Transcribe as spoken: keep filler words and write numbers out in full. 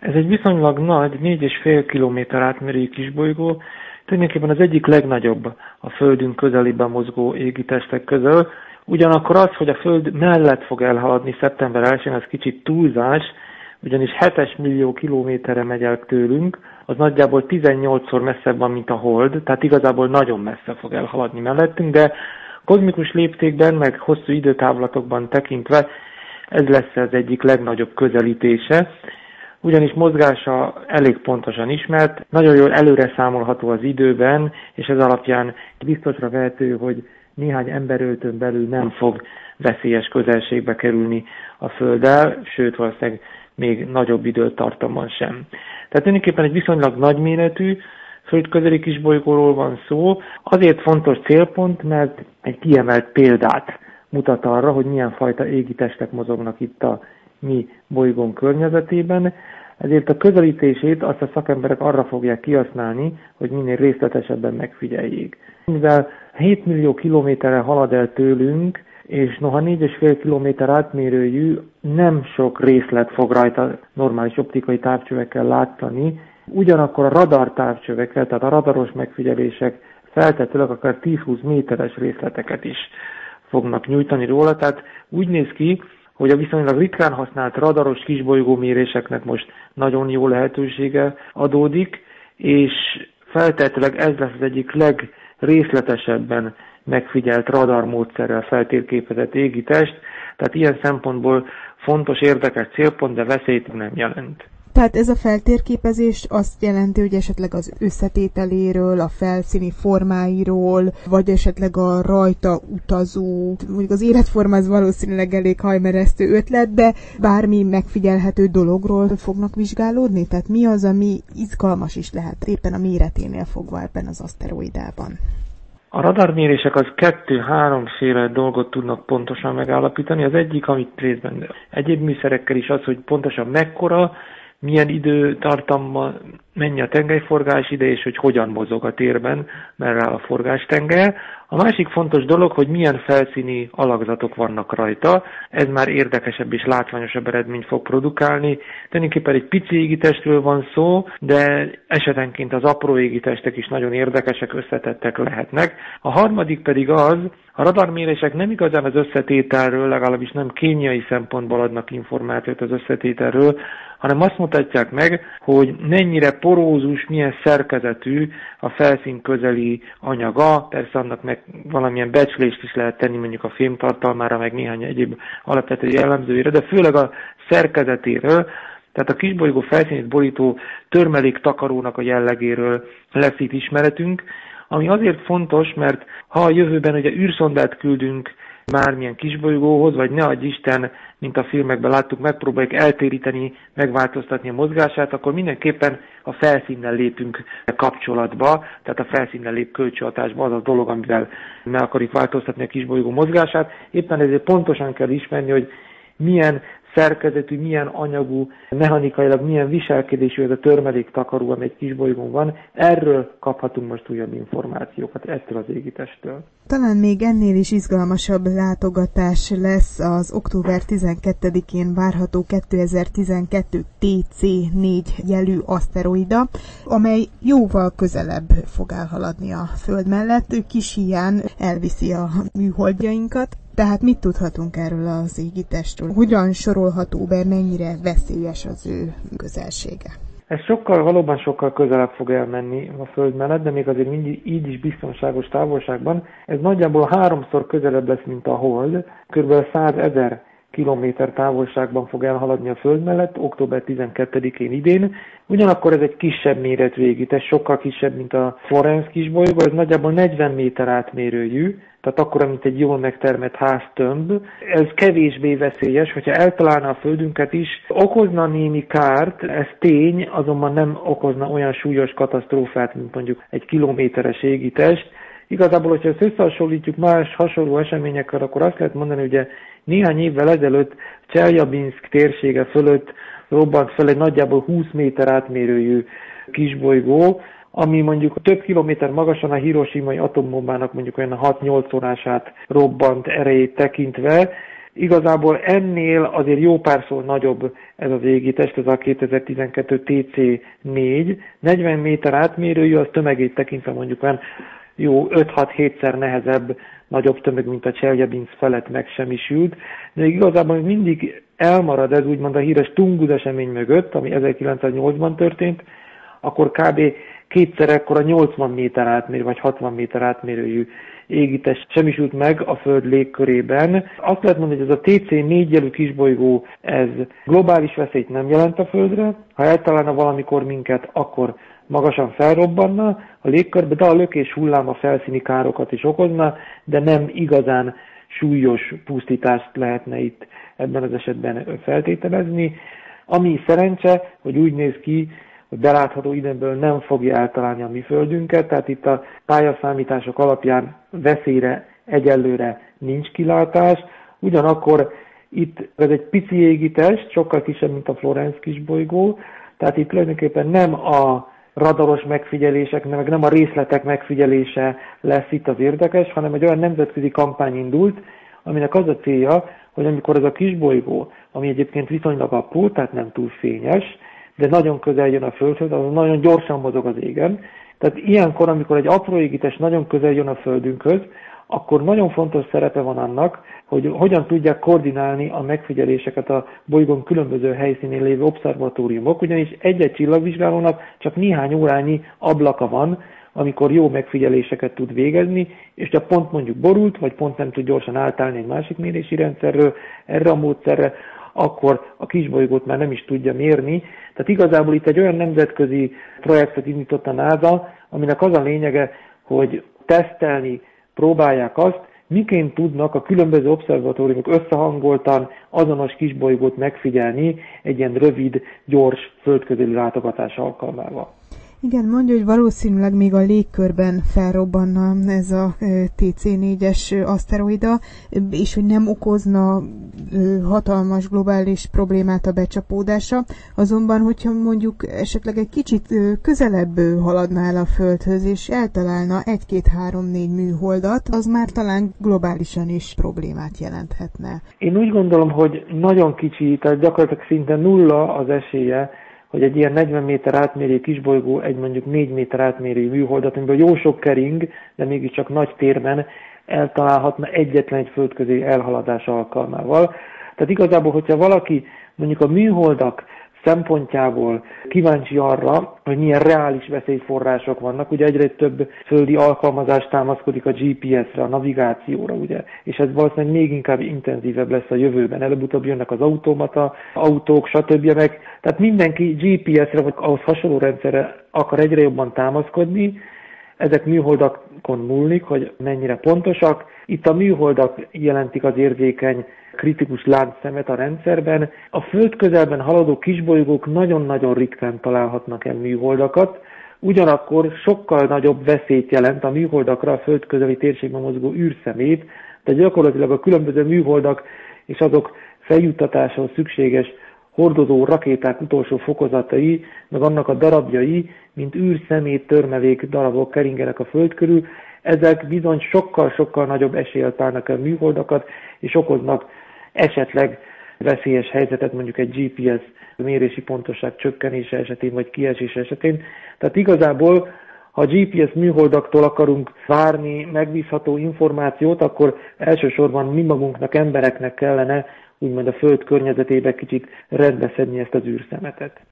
Ez egy viszonylag nagy, négy és fél kilométer átmérőjű kisbolygó, tulajdonképpen az egyik legnagyobb a Földünk közelében mozgó égitestek közül. Ugyanakkor az, hogy a Föld mellett fog elhaladni szeptember elsején, az kicsit túlzás, ugyanis hetes millió kilométerre megy el tőlünk, az nagyjából tizennyolcszor messzebb van, mint a Hold, tehát igazából nagyon messze fog elhaladni mellettünk, de kozmikus léptékben, meg hosszú időtávlatokban tekintve ez lesz az egyik legnagyobb közelítése, ugyanis mozgása elég pontosan ismert, nagyon jól előre számolható az időben, és ez alapján biztosra vehető, hogy néhány emberöltön belül nem fog veszélyes közelségbe kerülni a Földdel, sőt valószínűleg még nagyobb időtartamban sem. Tehát tulajdonképpen egy viszonylag nagyméretű földközeli kisbolygóról van szó. Azért fontos célpont, mert egy kiemelt példát mutat arra, hogy milyen fajta égitestek mozognak itt a mi bolygón környezetében. Ezért a közelítését azt a szakemberek arra fogják kihasználni, hogy minél részletesebben megfigyeljék. Mivel hét millió kilométerre halad el tőlünk, és noha négy és fél kilométer átmérőjű, nem sok részlet fog rajta normális optikai távcsövekkel látszani, ugyanakkor a radar távcsövekkel, tehát a radaros megfigyelések feltetőleg akár tíz-húsz méteres részleteket is fognak nyújtani róla, tehát úgy néz ki, hogy a viszonylag ritkán használt radaros kisbolygóméréseknek most nagyon jó lehetősége adódik, és feltetőleg ez lesz az egyik legrészletesebben megfigyelt radarmódszerrel feltérképezett égitest, tehát ilyen szempontból fontos, érdekes célpont, de veszélyt nem jelent. Tehát ez a feltérképezés azt jelenti, hogy esetleg az összetételéről, a felszíni formáiról, vagy esetleg a rajta utazó, mondjuk az életforma az valószínűleg elég hajmeresztő ötlet, de bármi megfigyelhető dologról fognak vizsgálódni? Tehát mi az, ami izgalmas is lehet éppen a méreténél fogva ebben az aszteroidában? A radarmérések az kettő-háromféle dolgot tudnak pontosan megállapítani. Az egyik, amit részben egyéb műszerekkel is az, hogy pontosan mekkora, milyen időtartamban mennyi a tengelyforgás ide, és hogy hogyan mozog a térben, merre áll a forgástengely. A másik fontos dolog, hogy milyen felszíni alakzatok vannak rajta. Ez már érdekesebb és látványosabb eredményt fog produkálni. Tulajdonképpen egy pici égitestről van szó, de esetenként az apró égitestek is nagyon érdekesek, összetettek lehetnek. A harmadik pedig az, a radarmérések nem igazán az összetételről, legalábbis nem kémiai szempontból adnak információt az összetételről, hanem azt mutatják meg, hogy mennyire porózus, milyen szerkezetű a felszín közeli anyaga. Persze annak meg valamilyen becslést is lehet tenni mondjuk a fém tartalmára, meg néhány egyéb alapvető jellemzőire, de főleg a szerkezetéről, tehát a kisbolygó felszínét borító törmelék takarónak a jellegéről lesz itt ismeretünk, ami azért fontos, mert ha a jövőben ugye űrszondát küldünk bármilyen kisbolygóhoz, vagy ne adj Isten, mint a filmekben láttuk, megpróbáljuk eltéríteni, megváltoztatni a mozgását, akkor mindenképpen a felszínnel lépünk kapcsolatba, tehát a felszínnel lép kölcsönhatásba az a dolog, amivel meg akarjuk változtatni a kisbolygó mozgását. Éppen ezért pontosan kell ismerni, hogy milyen szerkezetű, milyen anyagú, mechanikailag milyen viselkedésű ez a törmelék takaró, ami egy kisbolygón van. Erről kaphatunk most újabb információkat, ettől az égitesttől. Talán még ennél is izgalmasabb látogatás lesz az október tizenkettedikén várható kétezer-tizenkettő té cé négy jelű aszteroida, amely jóval közelebb fog elhaladni a Föld mellett. Kis híján elviszi a műholdjainkat. Tehát mit tudhatunk erről az égitestről? Hogyan sorolható be, mennyire veszélyes az ő közelsége? Ez sokkal, valóban sokkal közelebb fog elmenni a Föld mellett, de még azért mindig így is biztonságos távolságban. Ez nagyjából háromszor közelebb lesz, mint a Hold. Körülbelül százezer kilométer távolságban fog elhaladni a Föld mellett, október tizenkettedikén idén. Ugyanakkor ez egy kisebb méretű égitest, sokkal kisebb, mint a Florence kisbolygó, ez nagyjából negyven méter átmérőjű, tehát akkora, mint egy jól megtermett háztömb. Ez kevésbé veszélyes, hogyha eltalálna a Földünket is, okozna némi kárt, ez tény, azonban nem okozna olyan súlyos katasztrófát, mint mondjuk egy kilométeres égitest. Igazából, hogyha ezt összehasonlítjuk más hasonló eseményekkel, akkor azt lehet mondani, hogy ugye néhány évvel ezelőtt Cseljabinszk térsége fölött robbant fel egy nagyjából húsz méter átmérőjű kisbolygó, ami mondjuk több kilométer magasan a Hiroshimai atombombának mondjuk olyan hat-nyolc szorását robbant erejét tekintve. Igazából ennél azért jó párszor nagyobb ez az égitest, ez a kétezer-tizenkettő té cé négy, negyven méter átmérőjű, az tömegét tekintve mondjuk olyan jó öt-hat-hétszer nehezebb, nagyobb tömeg, mint a Cseljabinsz felett megsemmisült, de igazából mindig elmarad ez úgymond a híres Tunguz esemény mögött, ami ezerkilencszáznyolcban történt, akkor kb. Kétszer ekkora nyolcvan méter átmérő vagy hatvan méter átmérőjű égitest semmisült meg a Föld légkörében. Azt lehet mondani, hogy ez a té cé négy jelű kisbolygó, ez globális veszélyt nem jelent a Földre. Ha eltalálna valamikor minket, akkor magasan felrobbanna a légkörbe, de a lökés hullám a felszíni károkat is okozna, de nem igazán súlyos pusztítást lehetne itt ebben az esetben feltételezni. Ami szerencse, hogy úgy néz ki, hogy belátható időből nem fogja eltalálni a mi Földünket, tehát itt a pályaszámítások alapján veszélyre egyelőre nincs kilátás. Ugyanakkor itt ez egy pici égitest, sokkal kisebb, mint a Florence kisbolygó, tehát itt tulajdonképpen nem a radaros megfigyelések, meg nem a részletek megfigyelése lesz itt az érdekes, hanem egy olyan nemzetközi kampány indult, aminek az a célja, hogy amikor ez a kisbolygó, ami egyébként viszonylag apró, tehát nem túl fényes, de nagyon közel jön a Földhöz, az nagyon gyorsan mozog az égen. Tehát ilyenkor, amikor egy apró égitest nagyon közel jön a Földünkhöz, akkor nagyon fontos szerepe van annak, hogy hogyan tudják koordinálni a megfigyeléseket a bolygón különböző helyszínén lévő obszervatóriumok, ugyanis egy-egy csillagvizsgálónak csak néhány órányi ablaka van, amikor jó megfigyeléseket tud végezni, és ha pont mondjuk borult, vagy pont nem tud gyorsan átállni egy másik mérési rendszerről erre a módszerre, akkor a kisbolygót már nem is tudja mérni. Tehát igazából itt egy olyan nemzetközi projektet indított a NASA, aminek az a lényege, hogy tesztelni próbálják azt, miként tudnak a különböző obszervatóriumok összehangoltan azonos kisbolygót megfigyelni egy ilyen rövid, gyors földközeli látogatás alkalmával. Igen, mondja, hogy valószínűleg még a légkörben felrobbanna ez a té cé négyes aszteroida, és hogy nem okozna hatalmas globális problémát a becsapódása. Azonban, hogyha mondjuk esetleg egy kicsit közelebb haladna el a Földhöz, és eltalálna egy-két-három-négy műholdat, az már talán globálisan is problémát jelenthetne. Én úgy gondolom, hogy nagyon kicsi, tehát gyakorlatilag szinte nulla az esélye, hogy egy ilyen negyven méter átmérő kisbolygó egy mondjuk négy méter átmérő műholdat, amiből jó sok kering, de mégiscsak nagy térben eltalálhatna egyetlen egy földközi elhaladás alkalmával. Tehát igazából, hogyha valaki mondjuk a műholdak szempontjából kíváncsi arra, hogy milyen reális veszélyforrások vannak, ugye egyre több földi alkalmazás támaszkodik a gé pé es-re, a navigációra, ugye, és ez valószínűleg még inkább intenzívebb lesz a jövőben. Előbb-utóbb jönnek az automata, autók, stb. Meg, tehát mindenki gé pé es-re vagy ahhoz hasonló rendszerre akar egyre jobban támaszkodni, ezek műholdakon múlnik, hogy mennyire pontosak. Itt a műholdak jelentik az érzékeny, kritikus láncszemet a rendszerben. A Föld közelben haladó kisbolygók nagyon-nagyon ritkán találhatnak el műholdakat, ugyanakkor sokkal nagyobb veszélyt jelent a műholdakra a Föld közeli térségben mozgó űrszemét, de gyakorlatilag a különböző műholdak és azok feljuttatásához szükséges hordozó rakéták utolsó fokozatai, meg annak a darabjai, mint űrszemét, törmelék darabok keringenek a Föld körül, ezek bizony sokkal-sokkal nagyobb eséllyel találnak el műholdakat, és okoznak esetleg veszélyes helyzetet mondjuk egy gé pé es mérési pontosság csökkenése esetén, vagy kiesés esetén. Tehát igazából, ha gé pé es műholdaktól akarunk várni megbízható információt, akkor elsősorban mi magunknak, embereknek kellene úgymond a Föld környezetébe kicsit rendbeszedni ezt az űrszemetet.